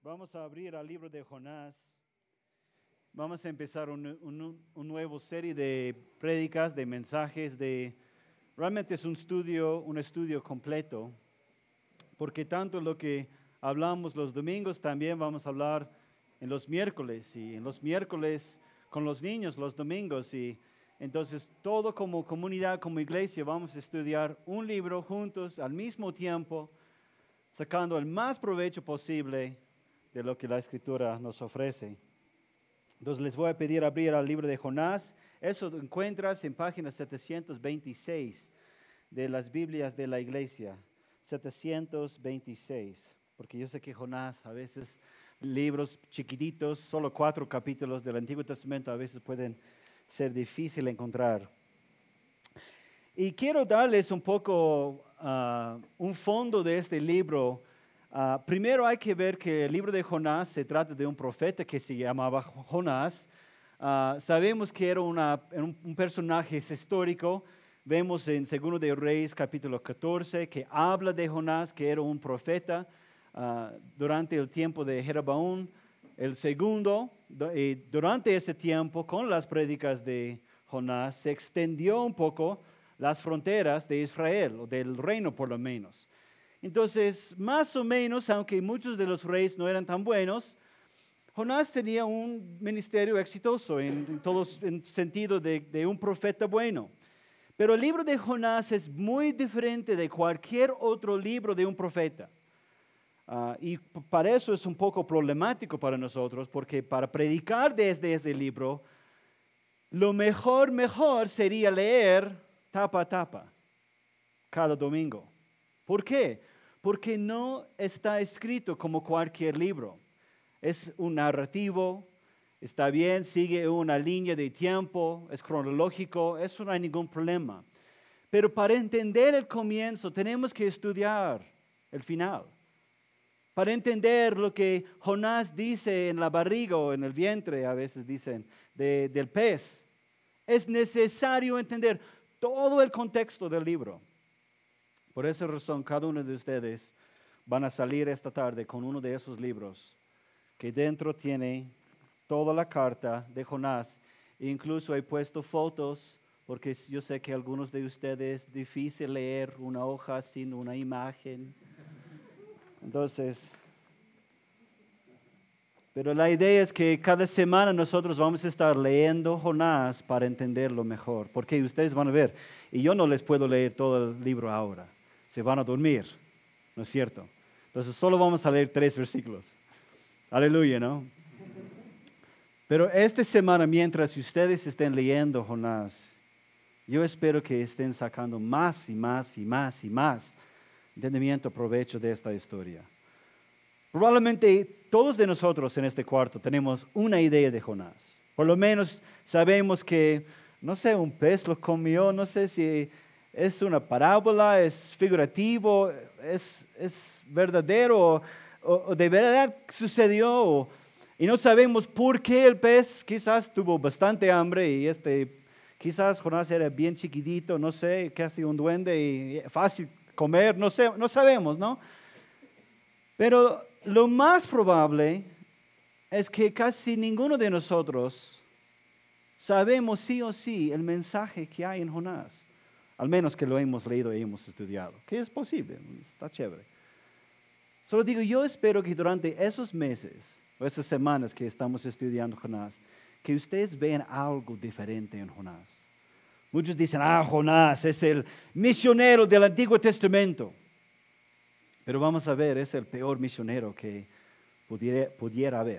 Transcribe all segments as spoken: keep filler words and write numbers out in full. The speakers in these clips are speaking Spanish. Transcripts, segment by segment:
Vamos a abrir al libro de Jonás. Vamos a empezar un, un, un nuevo serie de prédicas, de mensajes, de realmente es un estudio, un estudio completo, porque tanto lo que hablamos los domingos también vamos a hablar en los miércoles y en los miércoles con los niños los domingos y entonces todo como comunidad, como iglesia vamos a estudiar un libro juntos al mismo tiempo, sacando el más provecho posible de lo que la Escritura nos ofrece. Entonces les voy a pedir abrir al libro de Jonás. Eso lo encuentras en página setecientos veintiséis de las Biblias de la iglesia. setecientos veintiséis. Porque yo sé que Jonás, a veces libros chiquititos, solo cuatro capítulos del Antiguo Testamento, a veces pueden ser difíciles de encontrar. Y quiero darles un poco uh, un fondo de este libro. Uh, primero hay que ver que el libro de Jonás se trata de un profeta que se llamaba Jonás. Uh, sabemos que era una, un, un personaje histórico. Vemos en Segundo de Reyes capítulo catorce que habla de Jonás, que era un profeta uh, durante el tiempo de Jeroboam el segundo. Y durante ese tiempo, con las prédicas de Jonás, se extendió un poco las fronteras de Israel, o del reino por lo menos. Entonces, más o menos, aunque muchos de los reyes no eran tan buenos, Jonás tenía un ministerio exitoso en, en todo en sentido de, de un profeta bueno. Pero el libro de Jonás es muy diferente de cualquier otro libro de un profeta. Uh, y para eso es un poco problemático para nosotros, porque para predicar desde este libro, lo mejor, mejor sería leer tapa a tapa cada domingo. ¿Por qué? Porque no está escrito como cualquier libro. Es un narrativo, está bien, sigue una línea de tiempo, es cronológico, eso no hay ningún problema. Pero para entender el comienzo tenemos que estudiar el final. Para entender lo que Jonás dice en la barriga o en el vientre, a veces dicen, de, del pez, es necesario entender todo el contexto del libro. Por esa razón, cada uno de ustedes van a salir esta tarde con uno de esos libros que dentro tiene toda la carta de Jonás. Incluso he puesto fotos porque yo sé que a algunos de ustedes es difícil leer una hoja sin una imagen. Entonces, pero la idea es que cada semana nosotros vamos a estar leyendo Jonás para entenderlo mejor. Porque ustedes van a ver, y yo no les puedo leer todo el libro ahora. Se van a dormir, ¿no es cierto? Entonces solo vamos a leer tres versículos. Aleluya, ¿no? Pero esta semana, mientras ustedes estén leyendo Jonás, yo espero que estén sacando más y más y más y más entendimiento, provecho de esta historia. Probablemente todos de nosotros en este cuarto tenemos una idea de Jonás. Por lo menos sabemos que, no sé, un pez lo comió, no sé si es una parábola, es figurativo, es, es verdadero o, o de verdad sucedió. O, y no sabemos por qué el pez quizás tuvo bastante hambre y este, quizás Jonás era bien chiquitito, no sé, casi un duende y fácil comer, no sé, no sabemos, ¿no? Pero lo más probable es que casi ninguno de nosotros sabemos sí o sí el mensaje que hay en Jonás. Al menos que lo hemos leído y hemos estudiado. Que es posible, está chévere. Solo digo, yo espero que durante esos meses o esas semanas que estamos estudiando Jonás, que ustedes vean algo diferente en Jonás. Muchos dicen, ah, Jonás es el misionero del Antiguo Testamento. Pero vamos a ver, es el peor misionero que pudiera, pudiera haber.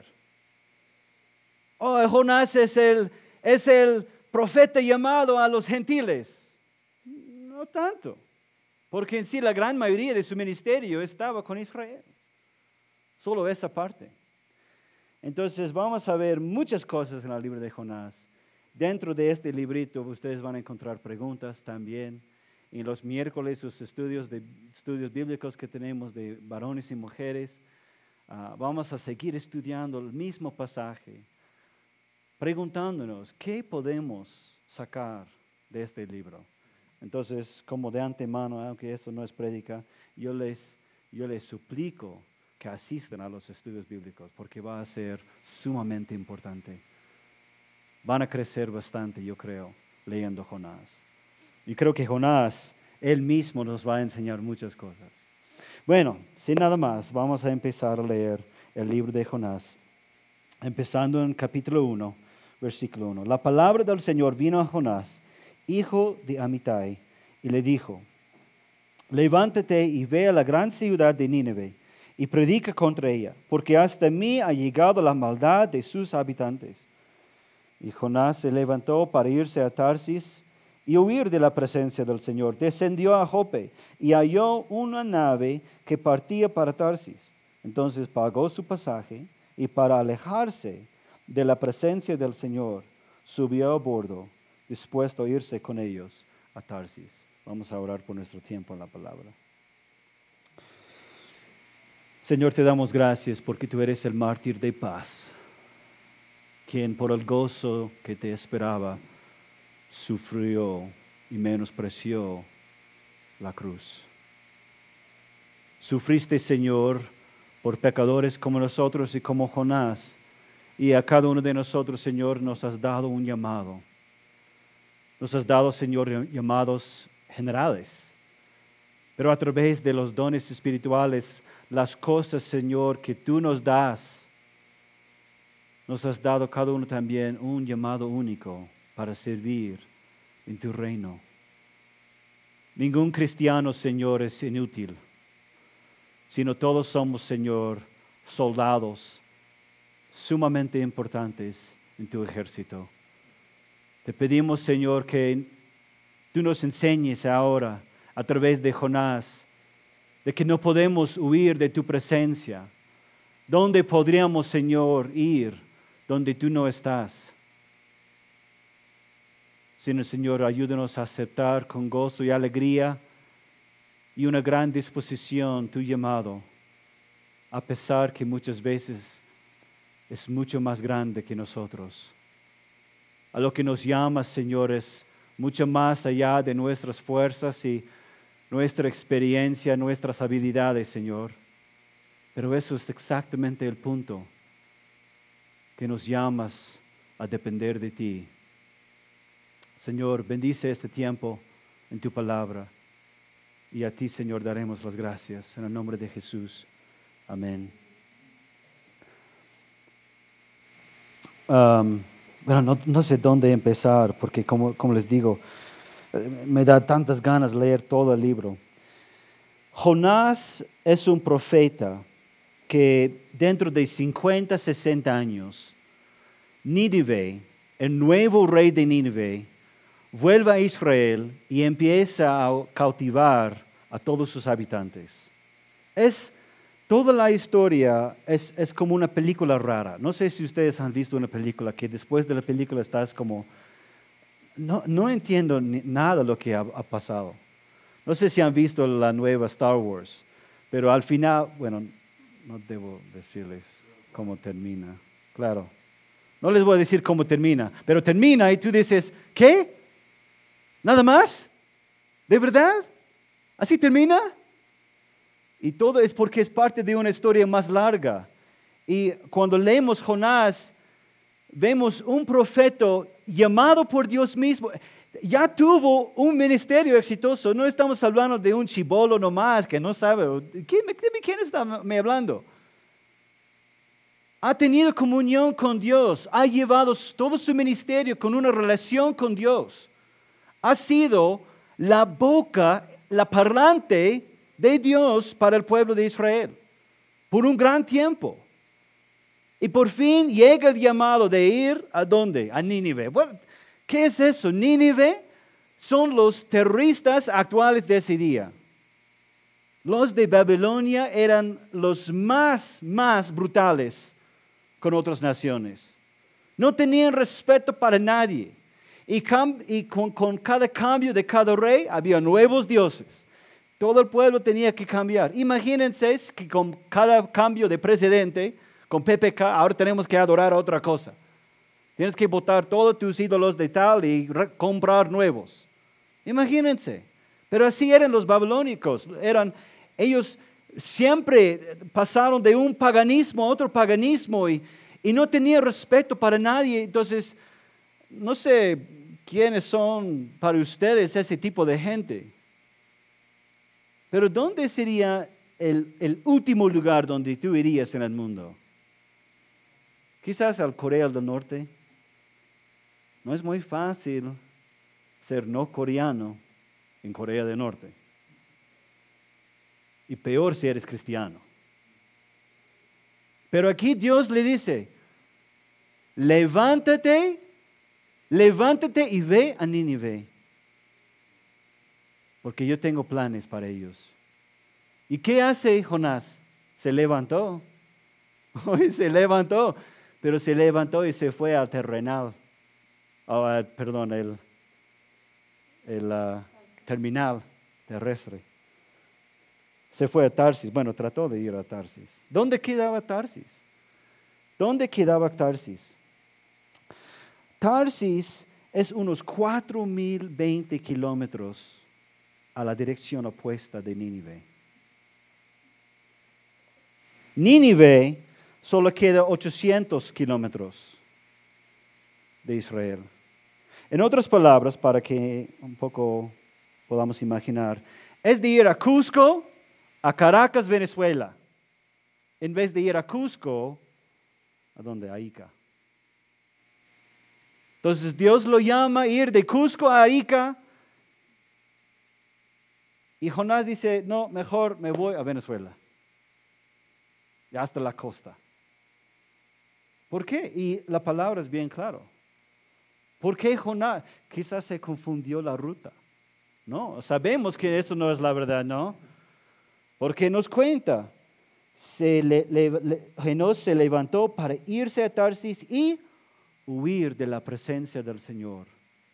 Oh, Jonás es el, es el profeta llamado a los gentiles. No tanto, porque en sí la gran mayoría de su ministerio estaba con Israel. Solo esa parte. Entonces vamos a ver muchas cosas en el libro de Jonás. Dentro de este librito ustedes van a encontrar preguntas también. En los miércoles, los estudios, de, estudios bíblicos que tenemos de varones y mujeres, uh, vamos a seguir estudiando el mismo pasaje, preguntándonos qué podemos sacar de este libro. Entonces, como de antemano, aunque eso no es prédica, yo les, yo les suplico que asistan a los estudios bíblicos porque va a ser sumamente importante. Van a crecer bastante, yo creo, leyendo Jonás. Y creo que Jonás, él mismo nos va a enseñar muchas cosas. Bueno, sin nada más, vamos a empezar a leer el libro de Jonás, empezando en capítulo uno, versículo uno. La palabra del Señor vino a Jonás, hijo de Amitai, y le dijo: levántate y ve a la gran ciudad de Nínive y predica contra ella, porque hasta mí ha llegado la maldad de sus habitantes. Y Jonás se levantó para irse a Tarsis y huir de la presencia del Señor. Descendió a Jope y halló una nave que partía para Tarsis. Entonces pagó su pasaje y, para alejarse de la presencia del Señor, subió a bordo, dispuesto a irse con ellos a Tarsis. Vamos a orar por nuestro tiempo en la palabra. Señor, te damos gracias porque tú eres el mártir de paz, quien por el gozo que te esperaba sufrió y menospreció la cruz. Sufriste, Señor, por pecadores como nosotros y como Jonás, y a cada uno de nosotros, Señor, nos has dado un llamado. Nos has dado, Señor, llamados generales, pero a través de los dones espirituales, las cosas, Señor, que tú nos das, nos has dado cada uno también un llamado único para servir en tu reino. Ningún cristiano, Señor, es inútil, sino todos somos, Señor, soldados sumamente importantes en tu ejército. Te pedimos, Señor, que tú nos enseñes ahora a través de Jonás de que no podemos huir de tu presencia. ¿Dónde podríamos, Señor, ir donde tú no estás? Sino, Señor, ayúdanos a aceptar con gozo y alegría y una gran disposición tu llamado, a pesar que muchas veces es mucho más grande que nosotros. A lo que nos llamas, Señor, es mucho más allá de nuestras fuerzas y nuestra experiencia, nuestras habilidades, Señor. Pero eso es exactamente el punto, que nos llamas a depender de ti. Señor, bendice este tiempo en tu palabra. Y a ti, Señor, daremos las gracias. En el nombre de Jesús. Amén. Um, bueno, no, no sé dónde empezar, porque como, como les digo, me da tantas ganas de leer todo el libro. Jonás es un profeta que dentro de cincuenta, sesenta años, Nínive, el nuevo rey de Nínive, vuelve a Israel y empieza a cautivar a todos sus habitantes. Es, toda la historia es, es como una película rara. No sé si ustedes han visto una película que después de la película estás como, no, no entiendo ni, nada de lo que ha, ha pasado. No sé si han visto la nueva Star Wars, pero al final, bueno, no debo decirles cómo termina. Claro, no les voy a decir cómo termina, pero termina y tú dices, ¿qué? ¿Nada más? ¿De verdad? ¿Así termina? Y todo es porque es parte de una historia más larga. Y cuando leemos Jonás, vemos un profeta llamado por Dios mismo. Ya tuvo un ministerio exitoso. No estamos hablando de un chibolo nomás que no sabe. ¿Quién, quién está me hablando? Ha tenido comunión con Dios. Ha llevado todo su ministerio con una relación con Dios. Ha sido la boca, la parlante de Dios para el pueblo de Israel por un gran tiempo. Y por fin llega el llamado de ir ¿a dónde? A Nínive. Bueno, ¿qué es eso? Nínive son los terroristas actuales de ese día. Los de Babilonia eran los más, más brutales con otras naciones. No tenían respeto para nadie. Y, cam- y con, con cada cambio de cada rey había nuevos dioses. Todo el pueblo tenía que cambiar. Imagínense que con cada cambio de presidente, con P P K, ahora tenemos que adorar a otra cosa. Tienes que botar todos tus ídolos de tal y re- comprar nuevos. Imagínense. Pero así eran los babilónicos. Eran, ellos siempre pasaron de un paganismo a otro paganismo y, y no tenía respeto para nadie. Entonces, no sé quiénes son para ustedes ese tipo de gente. Pero ¿dónde sería el, el último lugar donde tú irías en el mundo? Quizás al Corea del Norte. No es muy fácil ser no coreano en Corea del Norte. Y peor si eres cristiano. Pero aquí Dios le dice, levántate, levántate y ve a Nínive, porque yo tengo planes para ellos. ¿Y qué hace Jonás? Se levantó. Hoy se levantó, pero se levantó y se fue al terrenal. Oh, uh, perdón, el, el uh, terminal terrestre. Se fue a Tarsis. Bueno, trató de ir a Tarsis. ¿Dónde quedaba Tarsis? ¿Dónde quedaba Tarsis? Tarsis es unos cuatro mil veinte kilómetros a la dirección opuesta de Nínive. Nínive solo queda ochocientos kilómetros de Israel. En otras palabras, para que un poco podamos imaginar, es de ir a Cusco, a Caracas, Venezuela, en vez de ir a Cusco, ¿a dónde? A Ica. Entonces Dios lo llama a ir de Cusco a Arica. Y Jonás dice, no, mejor me voy a Venezuela. Ya hasta la costa. ¿Por qué? Y la palabra es bien claro. ¿Por qué Jonás? Quizás se confundió la ruta. No, sabemos que eso no es la verdad, ¿no? Porque nos cuenta, se le, le, le, Jonás se levantó para irse a Tarsis y huir de la presencia del Señor.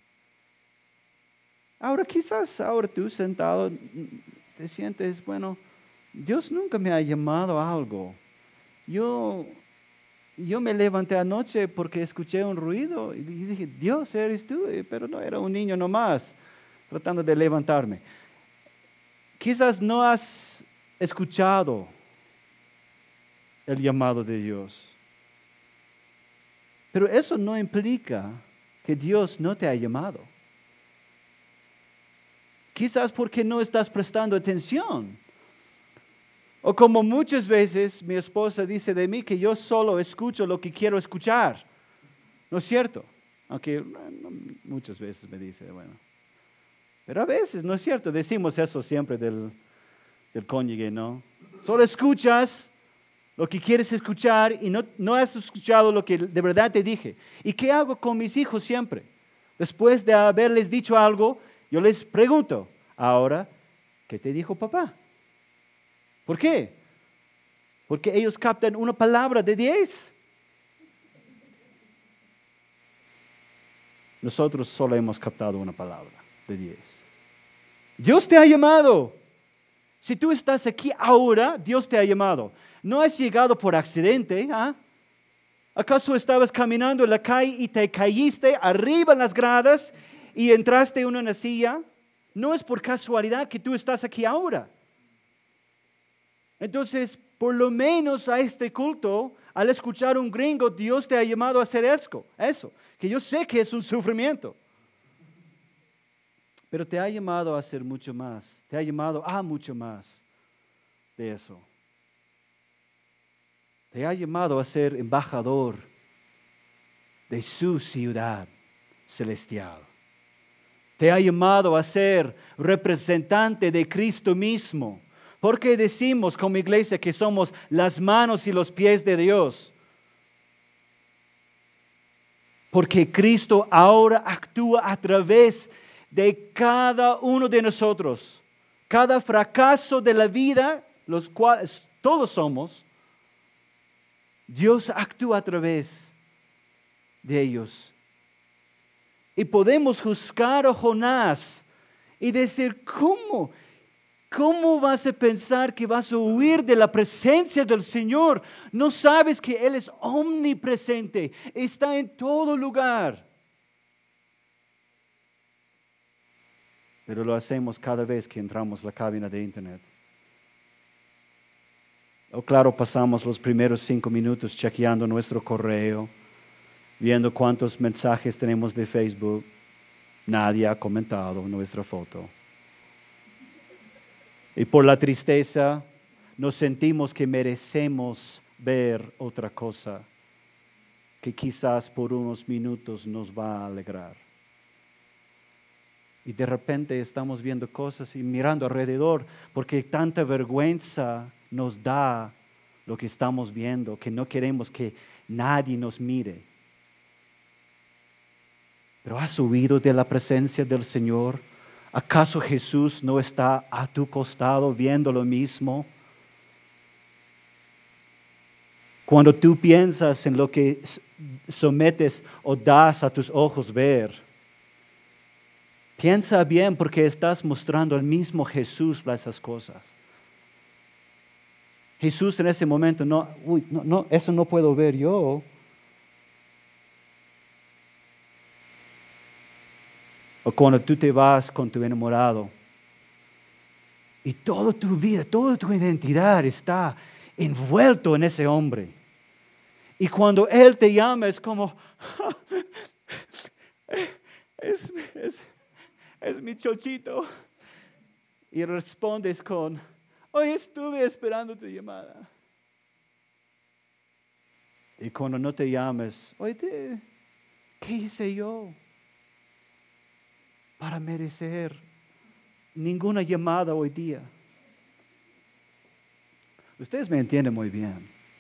Ahora quizás ahora tú sentado te sientes, bueno, Dios nunca me ha llamado a algo. Yo, yo me levanté anoche porque escuché un ruido y dije, Dios, eres tú, pero no, era un niño nomás tratando de levantarme. Quizás no has escuchado el llamado de Dios. Pero eso no implica que Dios no te ha llamado. Quizás porque no estás prestando atención. O como muchas veces mi esposa dice de mí que yo solo escucho lo que quiero escuchar. ¿No es cierto? Aunque muchas veces me dice, bueno. Pero a veces, ¿no es cierto? Decimos eso siempre del, del cónyuge, ¿no? Solo escuchas lo que quieres escuchar y no, no has escuchado lo que de verdad te dije. ¿Y qué hago con mis hijos siempre? Después de haberles dicho algo, yo les pregunto, ahora, ¿qué te dijo papá? ¿Por qué? Porque ellos captan una palabra de diez. Nosotros solo hemos captado una palabra de diez. Dios te ha llamado. Si tú estás aquí ahora, Dios te ha llamado. No has llegado por accidente, ¿eh? ¿Acaso estabas caminando en la calle y te caíste arriba en las gradas y entraste en una silla? No es por casualidad que tú estás aquí ahora. Entonces, por lo menos a este culto, al escuchar un gringo, Dios te ha llamado a hacer eso, eso, que yo sé que es un sufrimiento. Pero te ha llamado a hacer mucho más, te ha llamado a mucho más de eso. Te ha llamado a ser embajador de su ciudad celestial. Te ha llamado a ser representante de Cristo mismo. ¿Por qué decimos como iglesia que somos las manos y los pies de Dios? Porque Cristo ahora actúa a través de cada uno de nosotros. Cada fracaso de la vida, los cuales todos somos, Dios actúa a través de ellos. Y podemos juzgar a Jonás y decir, ¿cómo? ¿Cómo vas a pensar que vas a huir de la presencia del Señor? No sabes que Él es omnipresente, está en todo lugar. Pero lo hacemos cada vez que entramos a la cabina de internet. O claro, pasamos los primeros cinco minutos chequeando nuestro correo, viendo cuántos mensajes tenemos de Facebook. Nadie ha comentado nuestra foto. Y por la tristeza nos sentimos que merecemos ver otra cosa que quizás por unos minutos nos va a alegrar. Y de repente estamos viendo cosas y mirando alrededor porque tanta vergüenza nos da lo que estamos viendo, que no queremos que nadie nos mire. Pero ¿has huido de la presencia del Señor? ¿Acaso Jesús no está a tu costado viendo lo mismo? Cuando tú piensas en lo que sometes o das a tus ojos ver, piensa bien porque estás mostrando al mismo Jesús para esas cosas. Jesús en ese momento, no, uy, no, no, eso no puedo ver yo. O cuando tú te vas con tu enamorado y toda tu vida, toda tu identidad está envuelto en ese hombre. Y cuando Él te llama es como, es, es, es mi chochito. Y respondes con, hoy estuve esperando tu llamada. Y cuando no te llames, oye, ¿qué hice yo para merecer ninguna llamada hoy día? Ustedes me entienden muy bien.